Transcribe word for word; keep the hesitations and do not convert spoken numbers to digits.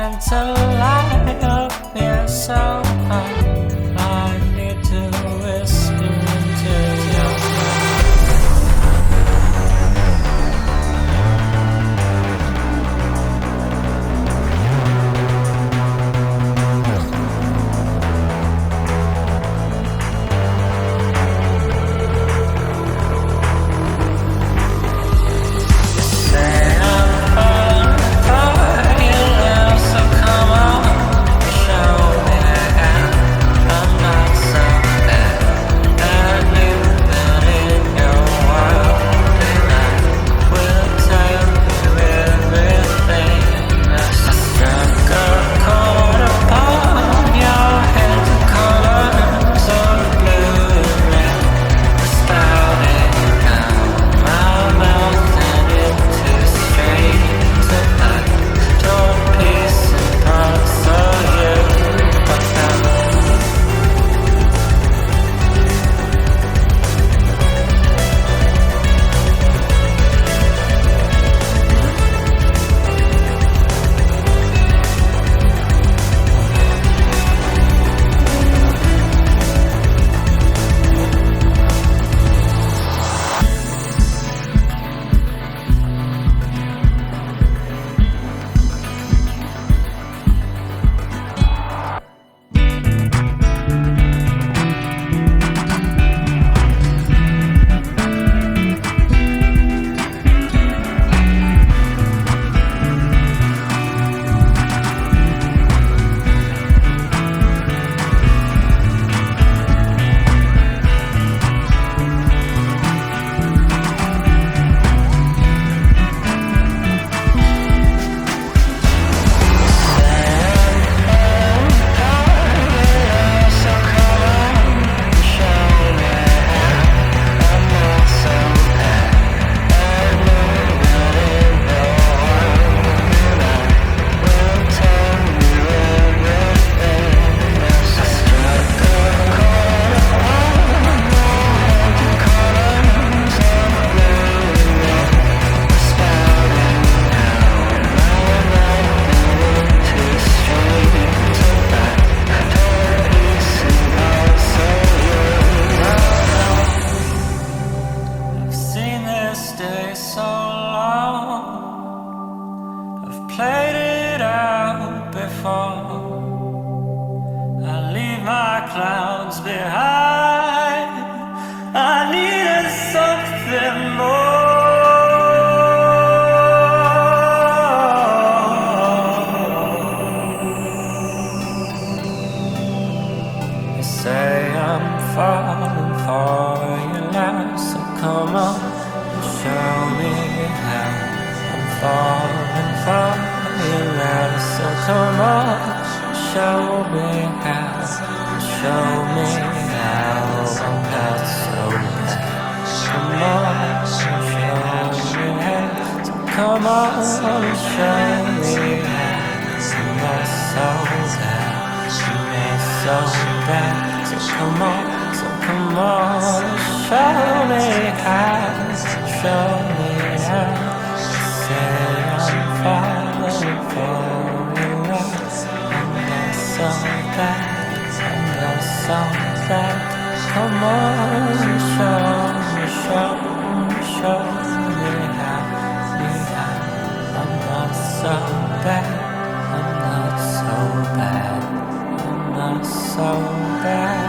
and to light up your soul. I need to whisper into your stay so long. I've played it out before. I leave my clouds behind. I needed something more. You say I'm falling for you now, so come on, show me how. I'm falling for you now, so come on, show me how. Show me how I'm not so bad. Come on, show me how. So come on, show me how. I'm not so bad. I'm not so bad. So come on, so come on, show me how. Show me how. Say I'm falling for you. I'm not so bad. I'm not so bad. Come on, show me, show me, show me how. Me how. I'm not so bad. I'm not so bad. I'm not so bad.